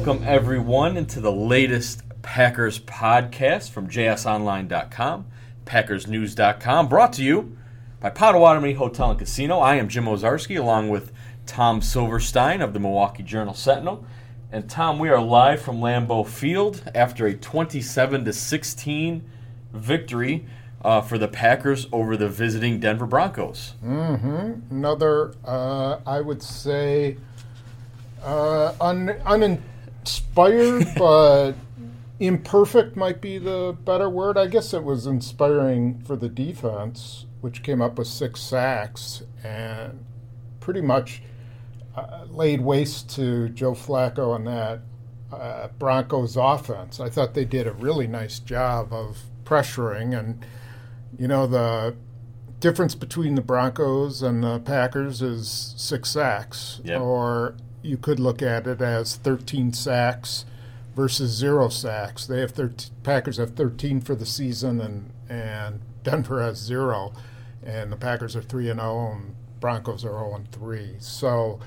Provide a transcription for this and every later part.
Welcome, everyone, into the latest Packers podcast from jsonline.com, packersnews.com, brought to you by Potawatomi Hotel and Casino. I am Jim Ozarski, along with Tom Silverstein of the Milwaukee Journal-Sentinel. And, Tom, we are live from Lambeau Field after a 27-16 victory for the Packers over the visiting Denver Broncos. Another, I would say, uninspired, but imperfect might be the better word. I guess it was inspiring for the defense, which came up with 6 sacks and pretty much laid waste to Joe Flacco and that Broncos offense. I thought they did a really nice job of pressuring, and you know, the difference between the Broncos and the Packers is 6 sacks. Yep. Or you could look at it as 13 sacks versus 0 sacks. They have Packers have 13 for the season, and Denver has 0, and the Packers are 3-0, and Broncos are 0-3. So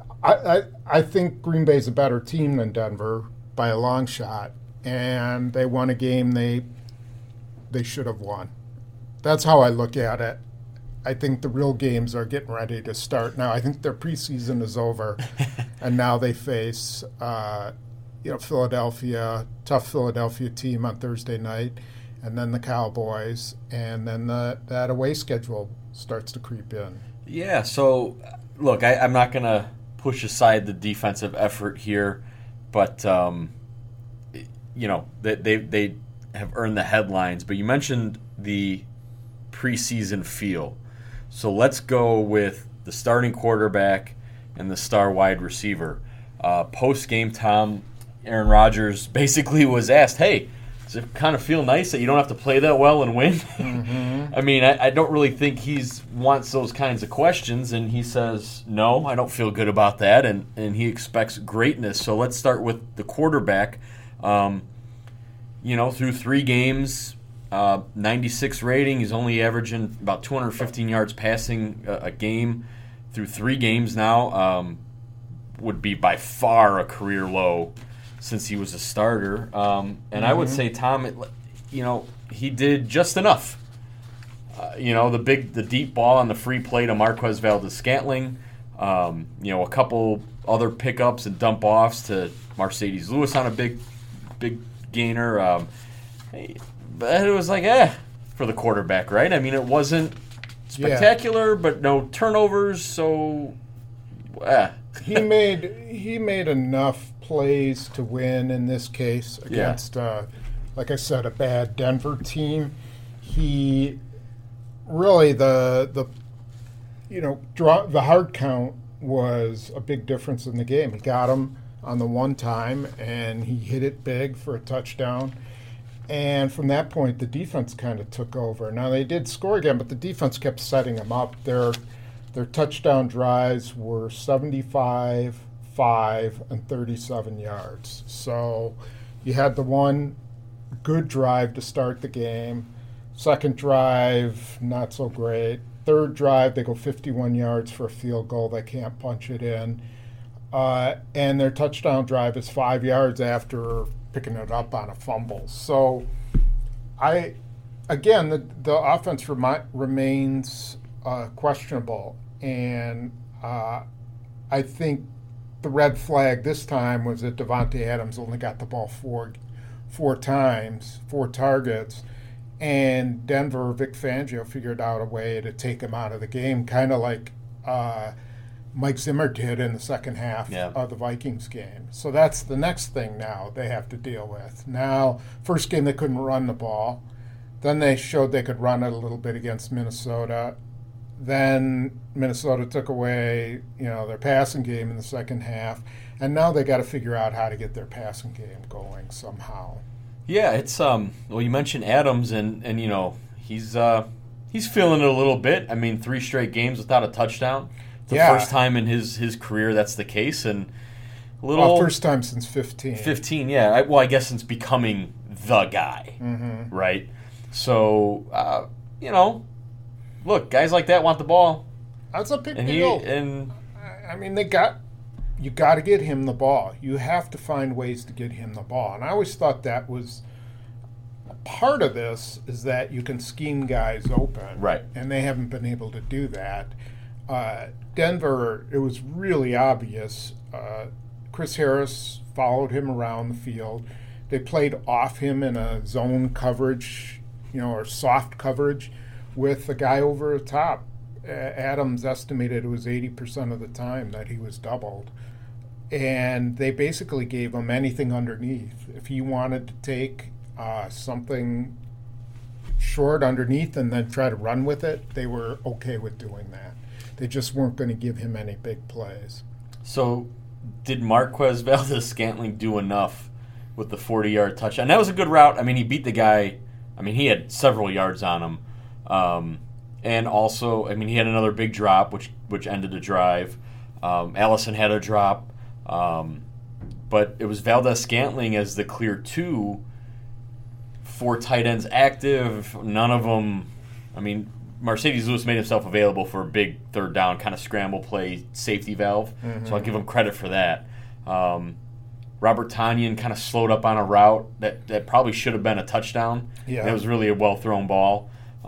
I think Green Bay's a better team than Denver by a long shot, and they won a game they should have won. That's how I look at it. I think the real games are getting ready to start now. I think their preseason is over, and now they face Philadelphia, tough Philadelphia team on Thursday night, and then the Cowboys, and then that away schedule starts to creep in. Yeah, so, look, I'm not going to push aside the defensive effort here, but, they have earned the headlines. But you mentioned the preseason feel. So let's go with the starting quarterback and the star wide receiver. Post-game, Tom, Aaron Rodgers basically was asked, hey, does it kind of feel nice that you don't have to play that well and win? Mm-hmm. I mean, I don't really think he wants those kinds of questions, and he says, no, I don't feel good about that, and he expects greatness. So let's start with the quarterback. Through 3 games, 96 rating. He's only averaging about 215 yards passing a game through 3 games now. Would be by far a career low since he was a starter. And I would say, Tom, he did just enough. The deep ball on the free play to Marquez Valdes-Scantling. A couple other pickups and dump offs to Mercedes Lewis on a big gainer. But it was like, for the quarterback, right? I mean, it wasn't spectacular, but no turnovers, so He made enough plays to win in this case against, like I said, a bad Denver team. He really the hard count was a big difference in the game. He got him on the one time, and he hit it big for a touchdown. And from that point, the defense kind of took over. Now, they did score again, but the defense kept setting them up. Their touchdown drives were 75, 5, and 37 yards. So you had the one good drive to start the game. Second drive, not so great. Third drive, they go 51 yards for a field goal. They can't punch it in. And their touchdown drive is 5 yards after picking it up on a fumble. So, the offense remains questionable, and I think the red flag this time was that Davante Adams only got the ball four times, 4 targets, and Denver, Vic Fangio figured out a way to take him out of the game, kind of like Mike Zimmer did in the second half of the Vikings game. So that's the next thing now they have to deal with. Now, first game they couldn't run the ball. Then they showed they could run it a little bit against Minnesota. Then Minnesota took away, their passing game in the second half. And now they got to figure out how to get their passing game going somehow. Yeah, it's you mentioned Adams, and he's feeling it a little bit. I mean, 3 straight games without a touchdown. The first time in his career that's the case, and first time since 15. 15, yeah. I guess since becoming the guy, right? So, look, guys like that want the ball. That's a big deal. And I mean, they got you got to get him the ball. You have to find ways to get him the ball. And I always thought that was part of this, is that you can scheme guys open. Right. And they haven't been able to do that. Denver, it was really obvious. Chris Harris followed him around the field. They played off him in a zone coverage, or soft coverage with the guy over the top. Adams estimated it was 80% of the time that he was doubled. And they basically gave him anything underneath. If he wanted to take something short underneath and then try to run with it, they were okay with doing that. They just weren't going to give him any big plays. So did Marquez Valdes-Scantling do enough with the 40-yard touchdown? And that was a good route. I mean, he beat the guy. I mean, he had several yards on him. And also, I mean, he had another big drop, which ended the drive. Allison had a drop. But it was Valdes-Scantling as the clear 2, 4 tight ends active. None of them, I mean, Mercedes Lewis made himself available for a big third down kind of scramble play safety valve. Mm-hmm. So I'll give him credit for that. Robert Tonyan kind of slowed up on a route that probably should have been a touchdown. Yeah. It was really a well-thrown ball.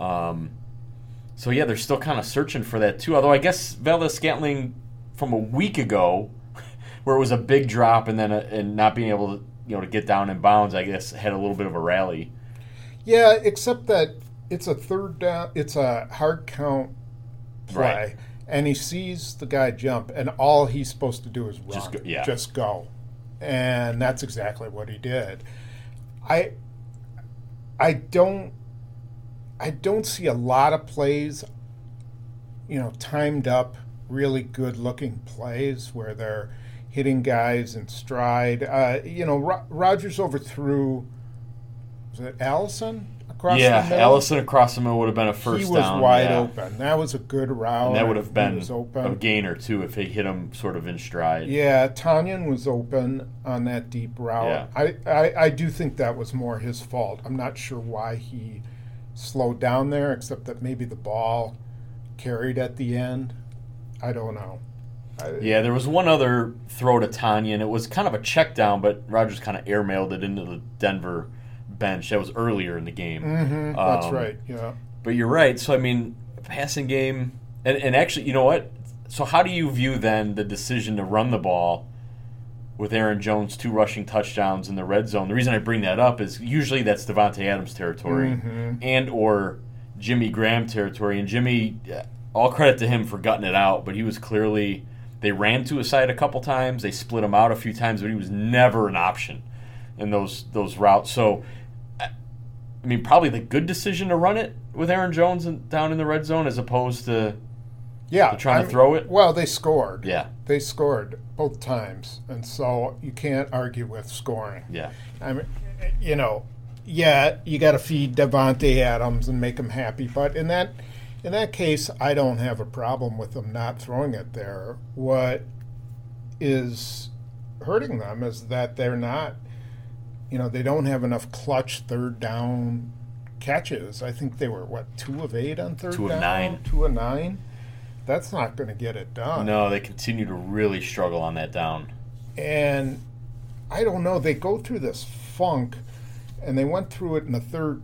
So, yeah, they're still kind of searching for that, too. Although I guess Valdes-Scantling from a week ago, where it was a big drop and then and not being able to, to get down in bounds, I guess had a little bit of a rally. Yeah, except that it's a third down. It's a hard count play. Right. And he sees the guy jump, and all he's supposed to do is run. Just go. And that's exactly what he did. I don't see a lot of plays, timed up, really good-looking plays where they're hitting guys in stride. Rodgers overthrew, was it Allison across the middle? Yeah, Allison across the middle would have been a first down. He was wide open. That was a good route. And that would have been a gainer, too, if he hit him sort of in stride. Yeah, Tonyan was open on that deep route. Yeah. I do think that was more his fault. I'm not sure why he slowed down there, except that maybe the ball carried at the end. I don't know. Yeah, there was one other throw to Tonyan. It was kind of a check down, but Rodgers kind of airmailed it into the Denver bench. That was earlier in the game. Mm-hmm, that's right, yeah. But you're right. So, I mean, passing game, and actually, you know what? So how do you view then the decision to run the ball with Aaron Jones 2 rushing touchdowns in the red zone? The reason I bring that up is usually that's Davante Adams territory and or Jimmy Graham territory. And Jimmy, all credit to him for gutting it out, but he was clearly, they ran to his side a couple times, they split him out a few times, but he was never an option in those routes. So, I mean, probably the good decision to run it with Aaron Jones down in the red zone as opposed to trying to throw it. Well, they scored. Yeah. They scored both times, and so you can't argue with scoring. Yeah. I mean, you got to feed Davante Adams and make him happy, but in that case, I don't have a problem with them not throwing it there. What is hurting them is that they're not, they don't have enough clutch third down catches. I think they were, 2 of 8 on third down? 2 of 9. 2 of 9. That's not going to get it done. No, they continue to really struggle on that down. And I don't know, they go through this funk, and they went through it in the third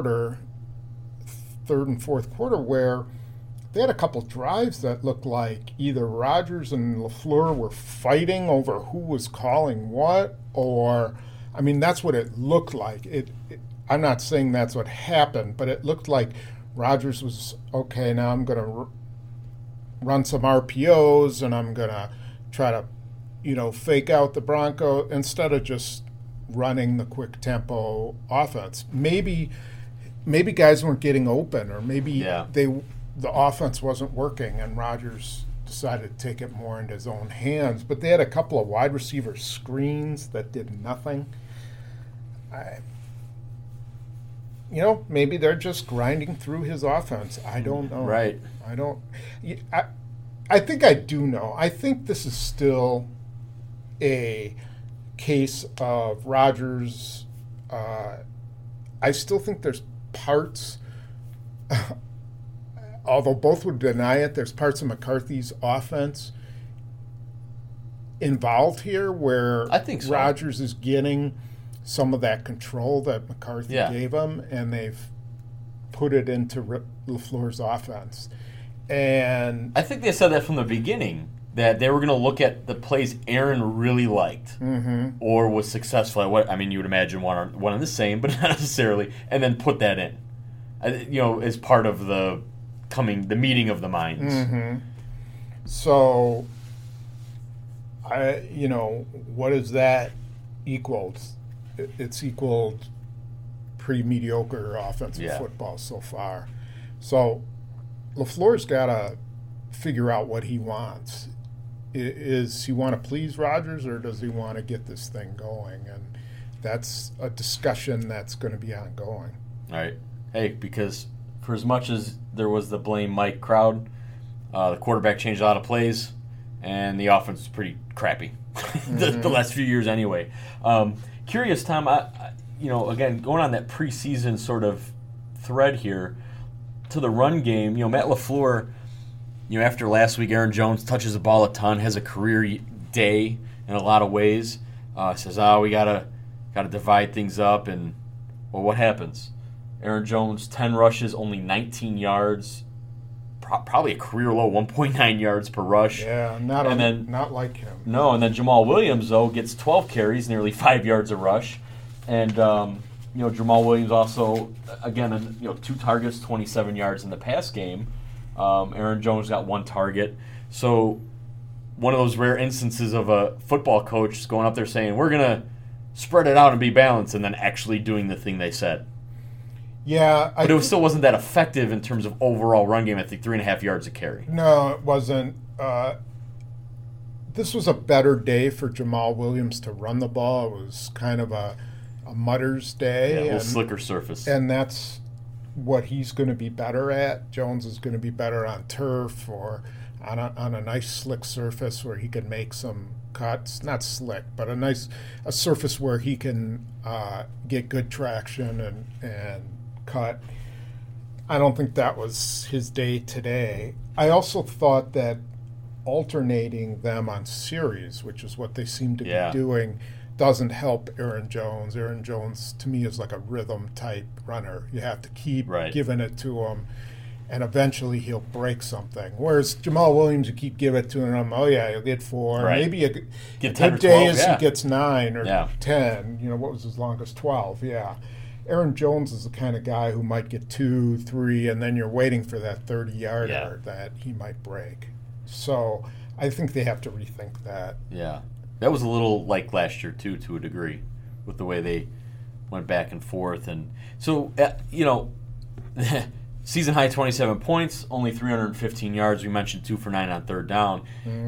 and fourth quarter, where they had a couple drives that looked like either Rodgers and LaFleur were fighting over who was calling what, or, I mean, that's what it looked like. I'm not saying that's what happened, but it looked like Rodgers was, okay, now I'm going to run some RPOs, and I'm going to try to, fake out the Bronco instead of just running the quick tempo offense. Maybe guys weren't getting open, or maybe the offense wasn't working, and Rodgers decided to take it more into his own hands. But they had a couple of wide receiver screens that did nothing. Maybe they're just grinding through his offense. I don't know. Right. I think I do know. I think this is still a case of Rodgers. I still think there's parts, although both would deny it, there's parts of McCarthy's offense involved here where I think so. Rodgers is getting some of that control that McCarthy Yeah. gave him, and they've put it into LaFleur's offense. And I think they said that from the beginning, that they were going to look at the plays Aaron really liked or was successful at. What I mean, you would imagine one and the same, but not necessarily, and then put that in, as part of the meeting of the minds. So, what is that equaled? It's equaled pretty mediocre offensive football so far. So, LaFleur's got to figure out what he wants. Is he want to please Rodgers, or does he want to get this thing going? And that's a discussion that's going to be ongoing. All right. Hey, because for as much as there was the blame Mike crowd, the quarterback changed a lot of plays, and the offense was pretty crappy the last few years anyway. Curious, Tom, again, going on that preseason sort of thread here, to the run game, Matt LaFleur, after last week, Aaron Jones touches the ball a ton, has a career day in a lot of ways. Says, we gotta divide things up, and well, what happens? Aaron Jones, 10 rushes, only 19 yards, probably a career low 1.9 yards per rush. Yeah, not like him. No, and then Jamal Williams though gets 12 carries, nearly 5 yards a rush, and Jamal Williams also, again, 2 targets, 27 yards in the pass game. Aaron Jones got 1 target. So one of those rare instances of a football coach going up there saying, we're going to spread it out and be balanced, and then actually doing the thing they said. Yeah. But it still wasn't that effective in terms of overall run game. I think 3.5 yards a carry. No, it wasn't. This was a better day for Jamal Williams to run the ball. It was kind of a mutter's day. Yeah, a little slicker surface. And that's what he's going to be better at. Jones is going to be better on turf or on a nice slick surface where he can make some cuts. Not slick, but a surface where he can get good traction and cut. I don't think that was his day today. I also thought that alternating them on series, which is what they seem to be doing, doesn't help Aaron Jones. Aaron Jones, to me, is like a rhythm-type runner. You have to keep giving it to him, and eventually he'll break something. Whereas Jamal Williams, you keep giving it to him, he'll get 4. Right. Maybe a get 10 good or 12, day is he gets 9 or 10. What was his longest? 12, Aaron Jones is the kind of guy who might get 2, 3, and then you're waiting for that 30-yarder that he might break. So I think they have to rethink that. Yeah. That was a little like last year, too, to a degree, with the way they went back and forth. And so, season high 27 points, only 315 yards. We mentioned 2 for 9 on third down.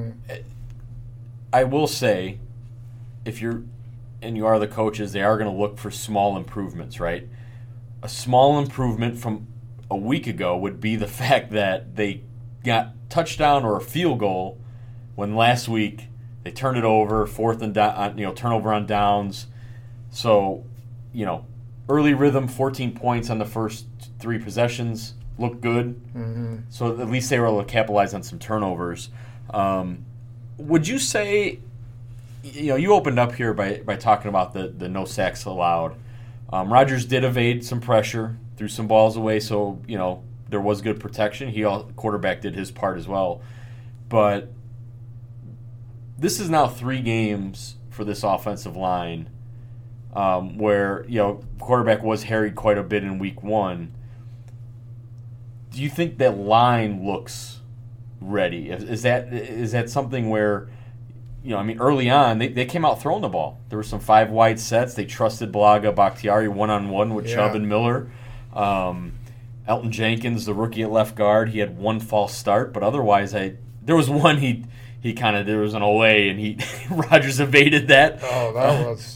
I will say, if you are the coaches, they are going to look for small improvements, right? A small improvement from a week ago would be the fact that they got touchdown or a field goal when last week they turned it over, fourth and down, turnover on downs. So, early rhythm, 14 points on the first 3 possessions, looked good. So at least they were able to capitalize on some turnovers. Would you say, you opened up here by talking about the no sacks allowed. Rodgers did evade some pressure, threw some balls away, so, there was good protection. Quarterback did his part as well. But this is now 3 games for this offensive line where, quarterback was harried quite a bit in week 1. Do you think that line looks ready? Is that something where, early on, they came out throwing the ball. There were some 5 wide sets. They trusted Bulaga Bakhtiari one-on-one with Chubb and Miller. Elton Jenkins, the rookie at left guard, he had 1 false start, but otherwise there was one he there was an away, and Rodgers evaded that. Oh, that was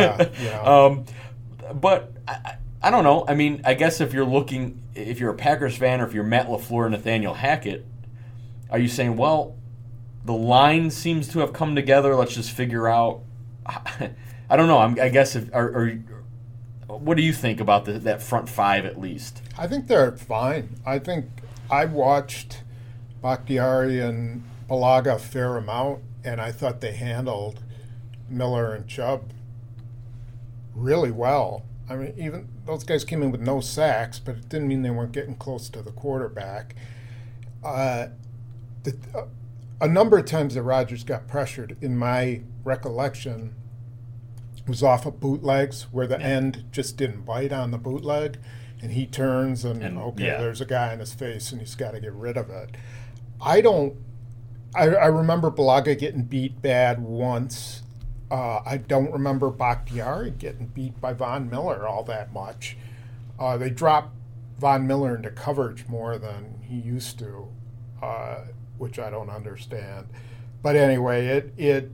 but I don't know. I mean, I guess if you're a Packers fan, or if you're Matt LaFleur and Nathaniel Hackett, are you saying, well, the line seems to have come together, let's just figure out? I don't know. I guess what do you think about that front 5 at least? I think they're fine. I think I watched Bakhtiari and Bulaga a fair amount, and I thought they handled Miller and Chubb really well. I mean, even those guys came in with no sacks, but it didn't mean they weren't getting close to the quarterback. A number of times that Rodgers got pressured, in my recollection, was off of bootlegs where the end just didn't bite on the bootleg, and he turns and there's a guy in his face and he's got to get rid of it. I remember Bulaga getting beat bad once. I don't remember Bakhtiari getting beat by Von Miller all that much. They dropped Von Miller into coverage more than he used to, which I don't understand. But anyway,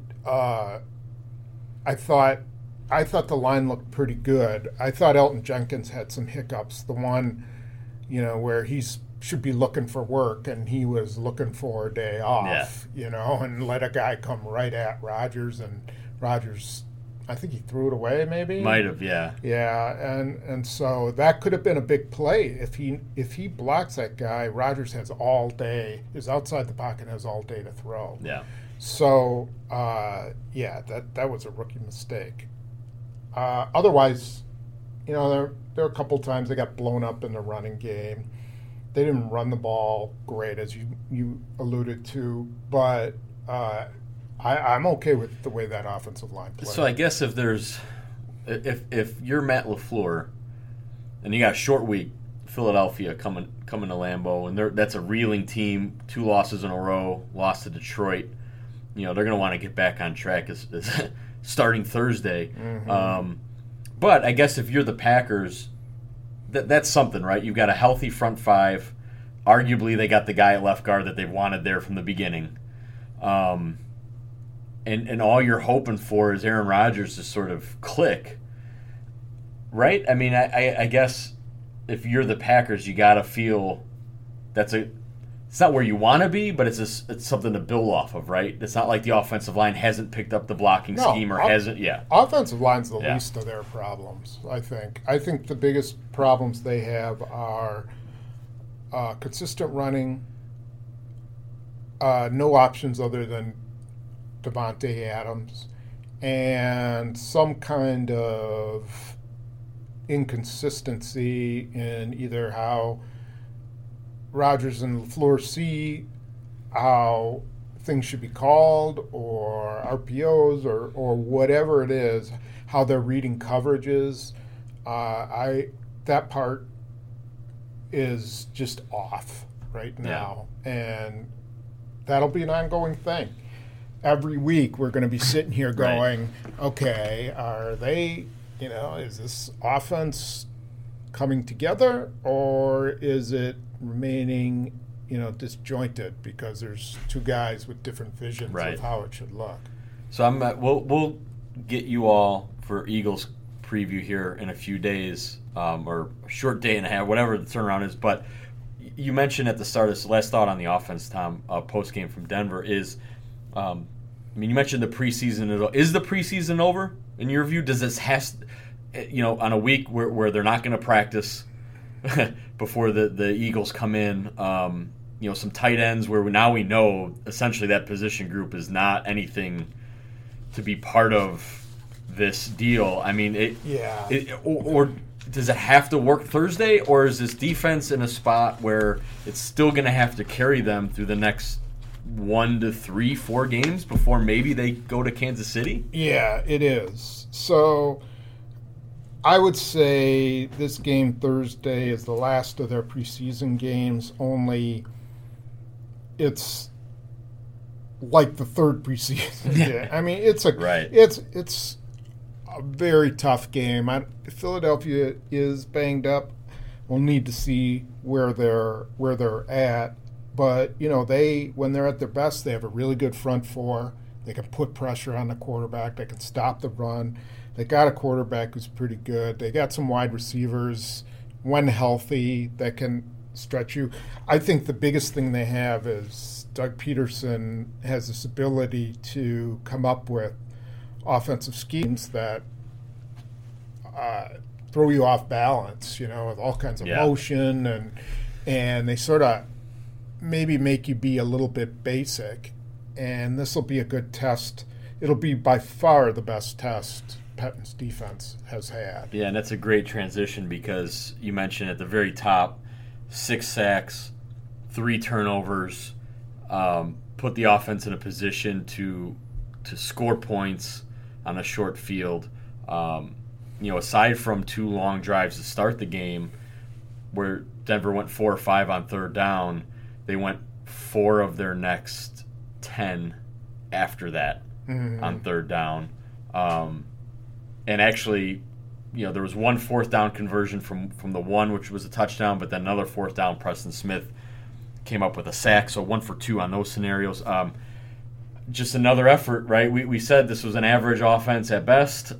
I thought the line looked pretty good. I thought Elton Jenkins had some hiccups. The one, where should be looking for work and he was looking for a day off, and let a guy come right at Rodgers, and Rodgers, I think he threw it away maybe. Might have, yeah. Yeah, and so that could have been a big play. If he blocks that guy, Rodgers has all day, is outside the pocket, has all day to throw. Yeah. So, that was a rookie mistake. Otherwise, there are a couple times they got blown up in the running game. They didn't run the ball great, as you alluded to, but I'm okay with the way that offensive line played. So I guess if you're Matt LaFleur and you got a short week, Philadelphia coming to Lambeau, and that's a reeling team, 2 losses in a row, lost to Detroit. They're going to want to get back on track as starting Thursday. Mm-hmm. But I guess if you're the Packers, that's something, right? You've got a healthy front 5. Arguably, they got the guy at left guard that they wanted there from the beginning. And all you're hoping for is Aaron Rodgers to sort of click, right? I mean, I guess if you're the Packers, you got to feel it's not where you want to be, but it's something to build off of, right? It's not like the offensive line hasn't picked up the blocking scheme or hasn't. Yeah, offensive line's the least of their problems. I think the biggest problems they have are consistent running, no options other than Devontae Adams, and some kind of inconsistency in either how Rodgers and LaFleur see how things should be called, or RPOs, or whatever it is, how they're reading coverages. That part is just off right now, and that'll be an ongoing thing. Every week we're going to be sitting here going, okay, are they, is this offense coming together, or is it remaining, disjointed because there's 2 guys with different visions of how it should look? So we'll get you all for Eagles preview here in a few days, or a short day and a half, whatever the turnaround is. But you mentioned at the start of this, last thought on the offense, Tom, post game from Denver is, you mentioned the preseason. Is the preseason over in your view? Does this on a week where they're not going to practice before the Eagles come in, some tight ends where now we know essentially that position group is not anything to be part of this deal. I mean, or does it have to work Thursday, or is this defense in a spot where it's still going to have to carry them through the next 1 to 3, 4 games before maybe they go to Kansas City? Yeah, it is. So I would say this game Thursday is the last of their preseason games, only it's like the third preseason game. I mean, it's a very tough game. Philadelphia is banged up. We'll need to see where they're at. But, when they're at their best, they have a really good front 4. They can put pressure on the quarterback. They can stop the run. They got a quarterback who's pretty good. They got some wide receivers, when healthy, that can stretch you. I think the biggest thing they have is Doug Peterson has this ability to come up with offensive schemes that throw you off balance, with all kinds of motion, and they sort of maybe make you be a little bit basic. and this will be a good test. It'll be by far the best test Pettin's defense has had. Yeah, and that's a great transition because you mentioned at the very top, 6 sacks, 3 turnovers, put the offense in a position to score points on a short field. Aside from 2 long drives to start the game, where Denver went 4 or 5 on third down, they went 4 of their next 10 after that on third down. And actually, there was 1 fourth down conversion from the one, which was a touchdown, but then another fourth down, Preston Smith came up with a sack, so 1 for 2 on those scenarios. Just another effort, right? We said this was an average offense at best.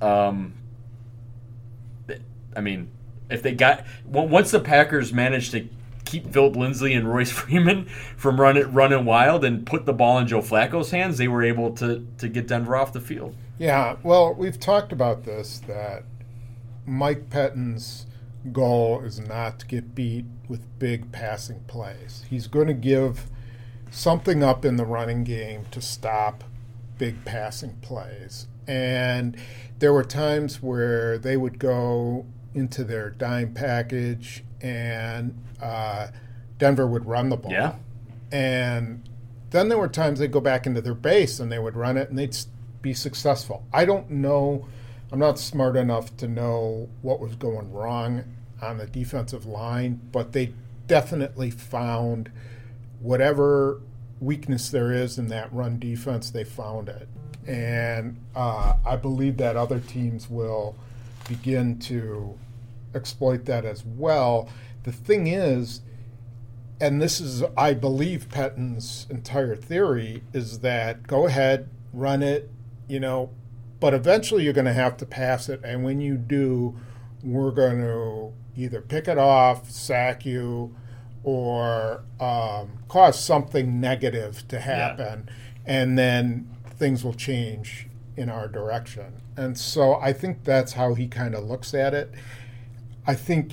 If they got once the Packers managed to keep Philip Lindsay and Royce Freeman from running wild and put the ball in Joe Flacco's hands, they were able to get Denver off the field. Yeah, well, we've talked about this, that Mike Pettin's goal is not to get beat with big passing plays. He's going to give something up in the running game to stop big passing plays. And there were times where they would go into their dime package and Denver would run the ball. Yeah. And then there were times they'd go back into their base and they would run it and they'd be successful. I don't know. I'm not smart enough to know what was going wrong on the defensive line, but they definitely found whatever weakness there is in that run defense, they found it. And I believe that other teams will begin to exploit that as well. The thing is, and this is, I believe, Pettin's entire theory, is that go ahead, run it, but eventually you're going to have to pass it, and when you do, we're going to either pick it off, sack you, or cause something negative to happen, and then things will change in our direction. And so I think that's how he kind of looks at it. I think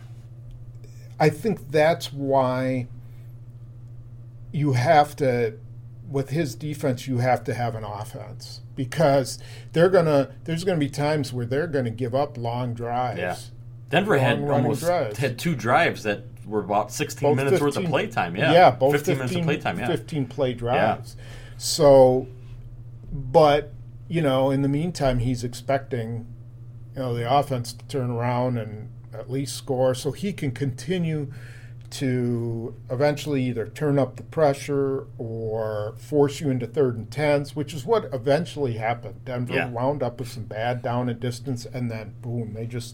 that's why you have to, with his defense, you have to have an offense, because there's gonna be times where they're gonna give up long drives. Yeah. Denver had 2 drives that were about 16 minutes worth of playtime. Yeah, both 15 minutes of playtime. Yeah, 15 play drives. Yeah. So, but in the meantime, he's expecting the offense to turn around and at least score, so he can continue to eventually either turn up the pressure or force you into 3rd and 10s, which is what eventually happened. Denver wound up with some bad down and distance, and then boom, they just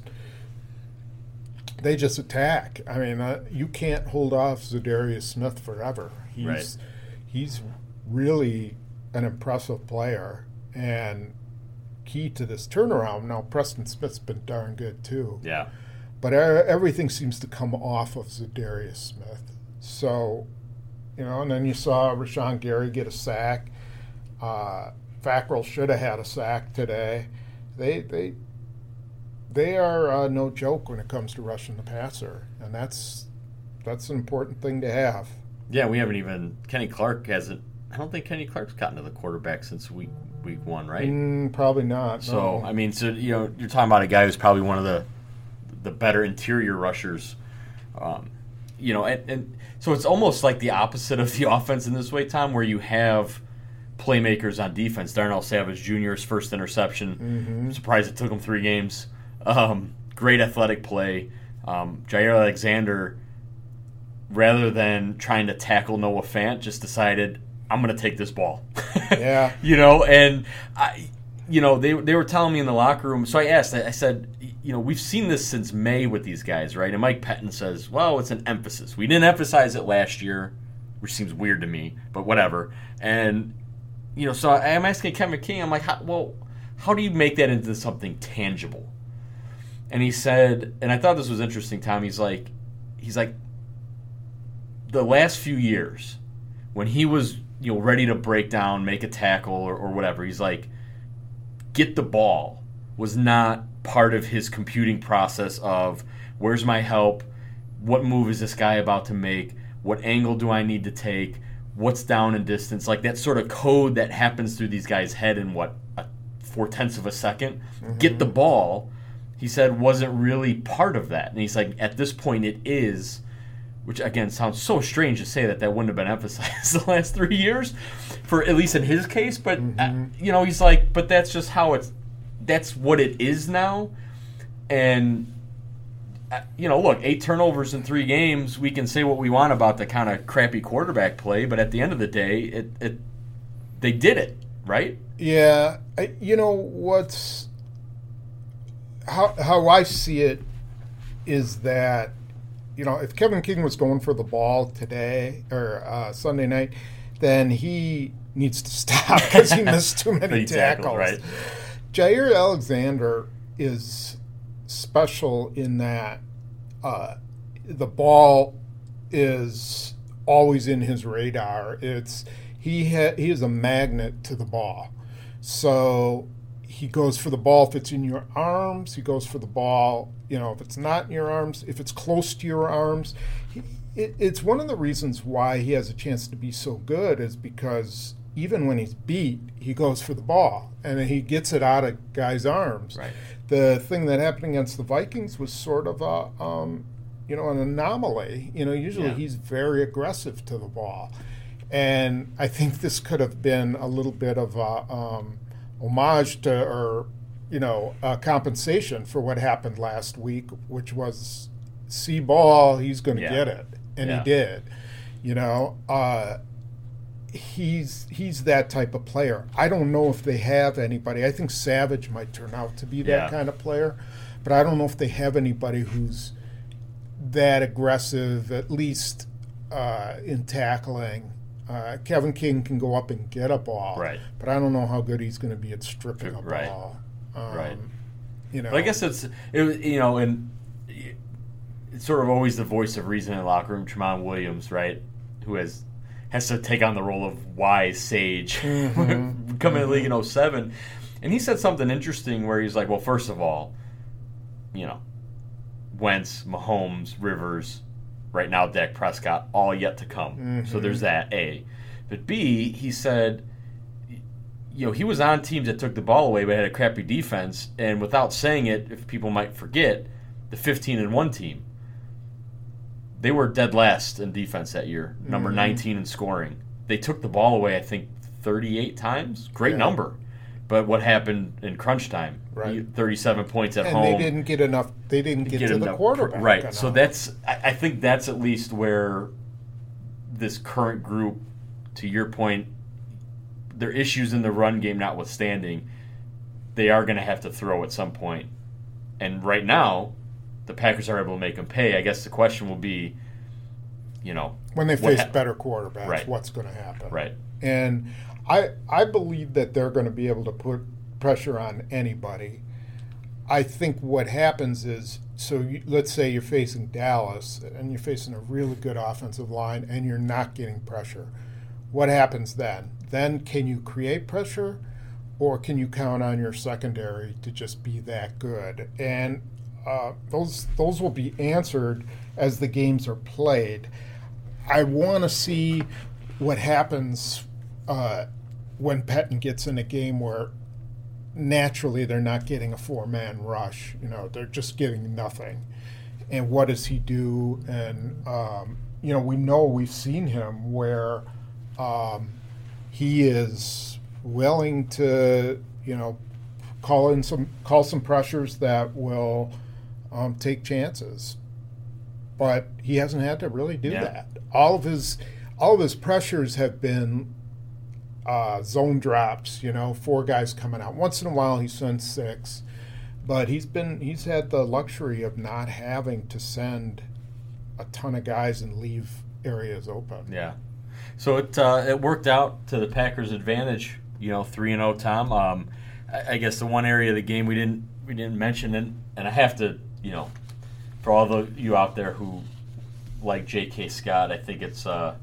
attack. I mean, you can't hold off Zadarius Smith forever. He's really an impressive player and key to this turnaround. Now, Preston Smith's been darn good too. Yeah. But everything seems to come off of Zadarius Smith. So, and then you saw Rashawn Gary get a sack. Fackrell should have had a sack today. They are no joke when it comes to rushing the passer, and that's an important thing to have. Yeah, we haven't even Kenny Clark hasn't. I don't think Kenny Clark's gotten to the quarterback since week 1, right? Probably not. So no. I mean, you're talking about a guy who's probably one of the better interior rushers, and so it's almost like the opposite of the offense in this way, Tom, where you have playmakers on defense. Darnell Savage Jr.'s first interception. I'm surprised it took him 3 games. Great athletic play. Jair Alexander, rather than trying to tackle Noah Fant, just decided, I'm going to take this ball. Yeah. And they were telling me in the locker room. So I asked, I said, we've seen this since May with these guys, right? And Mike Pettin says, well, it's an emphasis. We didn't emphasize it last year, which seems weird to me, but whatever. And, so I'm asking Kevin McKinney, I'm like, how do you make that into something tangible? And he said, and I thought this was interesting, Tom, he's like, the last few years, when he was, ready to break down, make a tackle or whatever, he's like, get the ball was not part of his computing process of where's my help, what move is this guy about to make, what angle do I need to take, what's down and distance, like that sort of code that happens through these guys' head in 0.4 of a second, get the ball, he said wasn't really part of that. And he's like, at this point it is, which again sounds so strange to say that wouldn't have been emphasized the last 3 years, for at least in his case. But he's like, but that's just how that's what it is now. And look, 8 turnovers in 3 games. We can say what we want about the kind of crappy quarterback play, but at the end of the day, they did it, right? Yeah, how I see it is that, if Kevin King was going for the ball today or Sunday night, then he needs to stop because he missed too many tackles. Right? Jair Alexander is special in that the ball is always in his radar. He is a magnet to the ball. So he goes for the ball if it's in your arms. He goes for the ball, if it's not in your arms, if it's close to your arms. It's one of the reasons why he has a chance to be so good is because even when he's beat, he goes for the ball and he gets it out of guys' arms. Right. The thing that happened against the Vikings was sort of an anomaly. Usually he's very aggressive to the ball. And I think this could have been a little bit of a homage to, or compensation for what happened last week, which was see ball, he's going to get it, and he did. He's that type of player. I don't know if they have anybody. I think Savage might turn out to be that kind of player, but I don't know if they have anybody who's that aggressive, at least in tackling. Kevin King can go up and get a ball, right? But I don't know how good he's going to be at stripping a ball. Right. But I guess and it's sort of always the voice of reason in the locker room, Tramon Williams, right? Who has to take on the role of wise sage coming in the league in 2007. And he said something interesting where he's like, well, first of all, Wentz, Mahomes, Rivers, right now Dak Prescott, all yet to come. So there's that, A. But B, he said, he was on teams that took the ball away but had a crappy defense. And without saying it, if people might forget, the 15-1 team, they were dead last in defense that year, number 19 in scoring. They took the ball away, I think, 38 times. Great number. But what happened in crunch time? Right. 37 points at home. And they didn't get enough. They didn't get to the quarterback. Right. Enough. So I think that's at least where this current group, to your point, their issues in the run game notwithstanding, they are going to have to throw at some point. And right now, the Packers are able to make them pay. I guess the question will be, when they face better quarterbacks, what's going to happen? Right. And I believe that they're going to be able to put pressure on anybody. I think what happens is, let's say you're facing Dallas and you're facing a really good offensive line and you're not getting pressure. What happens then? Then can you create pressure, or can you count on your secondary to just be that good? And those will be answered as the games are played. I want to see what happens when Pettine gets in a game where naturally they're not getting a 4-man rush. They're just getting nothing. And what does he do? And, we've seen him where he is willing to, call some pressures that will take chances. But he hasn't had to really do that. All of his pressures have been zone drops, 4 guys coming out. Once in a while he sends 6, but he's had the luxury of not having to send a ton of guys and leave areas open. Yeah. So it worked out to the Packers' advantage, 3-0, Tom. I guess the one area of the game we didn't mention, and I have to, for all of you out there who like J.K. Scott, I think it's that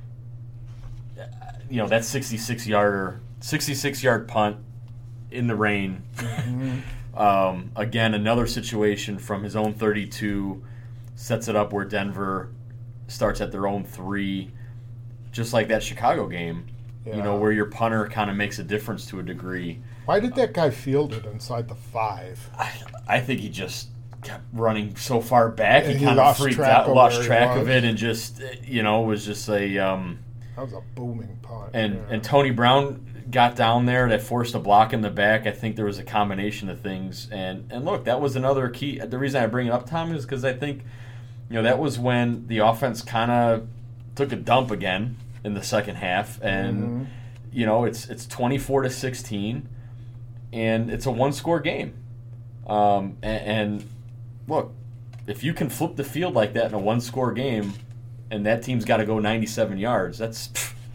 66-yard punt in the rain. Again, another situation from his own 32, sets it up where Denver starts at their own 3. just like that Chicago game, Yeah. where your punter kind of makes a difference to a degree. Why did that guy field it inside the 5? I think he just kept running so far back. And He he kind of lost freaked track out, of lost where he track was. of it, and just, was just a... That was a booming punt. And Tony Brown got down there that forced a block in the back. I think there was a combination of things. And look, that was another key. The reason I bring it up, Tom, is because I think, that was when the offense kind of took a dump again in the second half. And, it's 24-16, and it's a one-score game. And look, if you can flip the field like that in a one-score game, and that team's got to go 97 yards, that's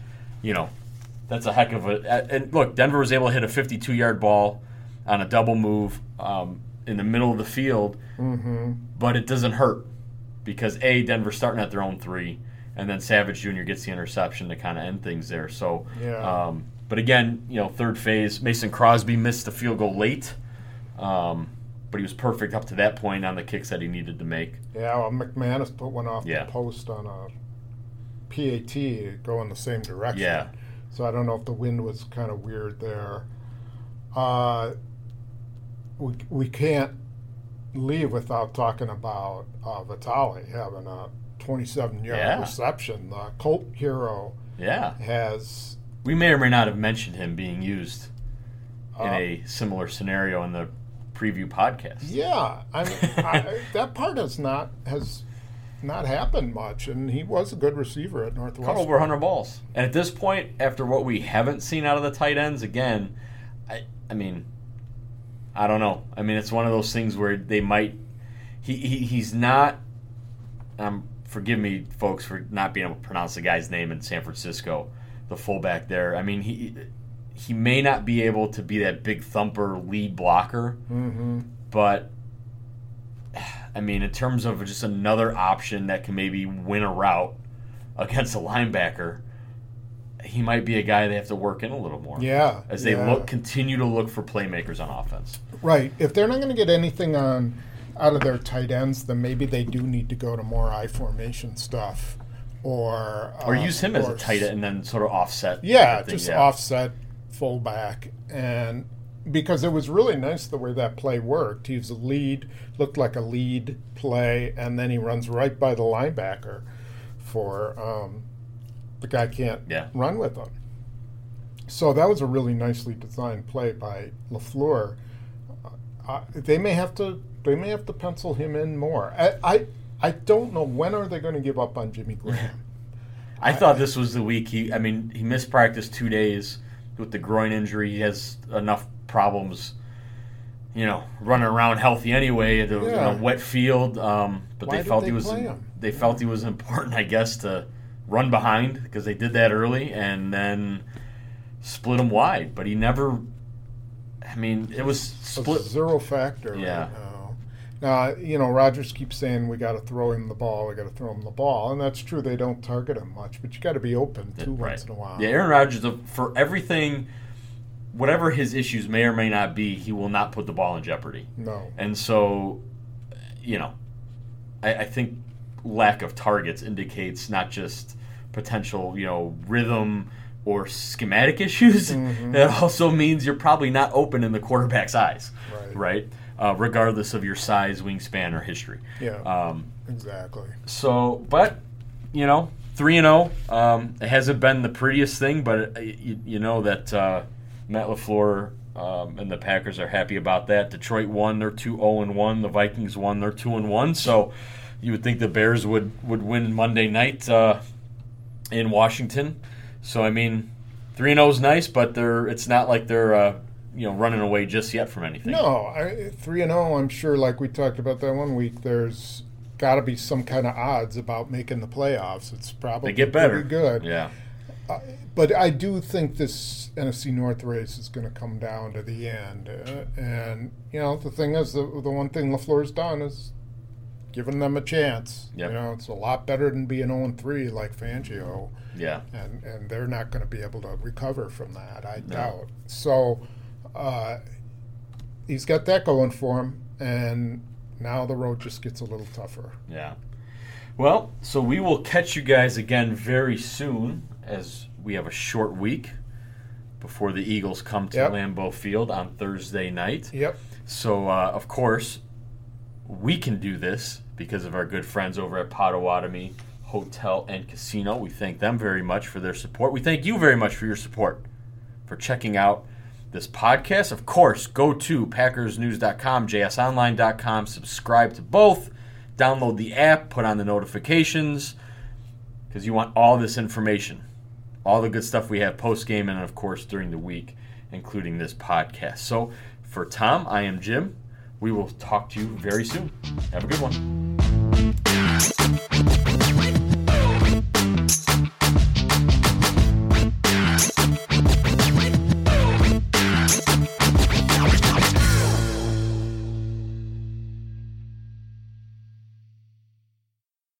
a heck of a... And look, Denver was able to hit a 52-yard ball on a double move in the middle of the field, but it doesn't hurt because, A, Denver's starting at their own 3, and then Savage Jr. gets the interception to kind of end things there. So, but again, third phase, Mason Crosby missed the field goal late, but he was perfect up to that point on the kicks that he needed to make. Yeah, well, McManus put one off the post on a PAT going the same direction. Yeah. So I don't know if the wind was kind of weird there. We can't leave without talking about Vitale having a 27-yard reception. The Colt hero has... We may or may not have mentioned him being used in a similar scenario in the preview podcast. Yeah, I mean, that part has not happened much, and he was a good receiver at Northwestern. Caught over 100 balls. And at this point, after what we haven't seen out of the tight ends, again, I mean, I don't know. I mean, it's one of those things where they might... He's not... forgive me, folks, for not being able to pronounce the guy's name in San Francisco, the fullback there. I mean, he may not be able to be that big thumper lead blocker, but... I mean, in terms of just another option that can maybe win a route against a linebacker, he might be a guy they have to work in a little more. Yeah. As they continue to look for playmakers on offense. Right. If they're not going to get anything out of their tight ends, then maybe they do need to go to more I formation stuff, or use him as a tight end and then sort of offset. Yeah, offset fullback, and because it was really nice the way that play worked. He was a lead, looked like a lead play, and then he runs right by the linebacker for the guy can't run with him. So that was a really nicely designed play by LaFleur. They may have to pencil him in more. I don't know, when are they going to give up on Jimmy Graham? I thought this was the week he missed practice 2 days with the groin injury. He has enough problems, running around healthy anyway in a wet field. But they felt he was important, I guess, to run behind, because they did that early and then split him wide. But he never. I mean, it was split. A zero factor. Yeah. Right now. Now, Rodgers keeps saying we got to throw him the ball. And that's true. They don't target him much, but you got to be open too once in a while. Yeah, Aaron Rodgers, for everything, whatever his issues may or may not be, he will not put the ball in jeopardy. No. And so, I think lack of targets indicates not just potential, rhythm or schematic issues. It also means you're probably not open in the quarterback's eyes, right? Regardless of your size, wingspan, or history. Yeah, exactly. So, but, 3-0. It hasn't been the prettiest thing, but you know that Matt LaFleur and the Packers are happy about that. Detroit won, they're 2-0-1. The Vikings won, they're 2-1. So you would think the Bears would win Monday night in Washington. So, 3-0 is nice, but it's not like they're running away just yet from anything. No, 3-0, I'm sure, like we talked about that one week, there's got to be some kind of odds about making the playoffs. It's probably they get better. Pretty good. Yeah. But I do think this NFC North race is going to come down to the end. And, the thing is, the one thing LaFleur's done is giving them a chance. Yep. It's a lot better than being 0-3 like Fangio. Yeah. And they're not going to be able to recover from that, I doubt. So he's got that going for him, and now the road just gets a little tougher. Yeah. Well, so we will catch you guys again very soon as we have a short week before the Eagles come to Lambeau Field on Thursday night. Yep. So, of course, we can do this because of our good friends over at Potawatomi Hotel and Casino. We thank them very much for their support. We thank you very much for your support, for checking out this podcast. Of course, go to PackersNews.com, JSOnline.com, subscribe to both, download the app, put on the notifications, because you want all this information, all the good stuff we have post-game and, of course, during the week, including this podcast. So, for Tom, I am Jim. We will talk to you very soon. Have a good one.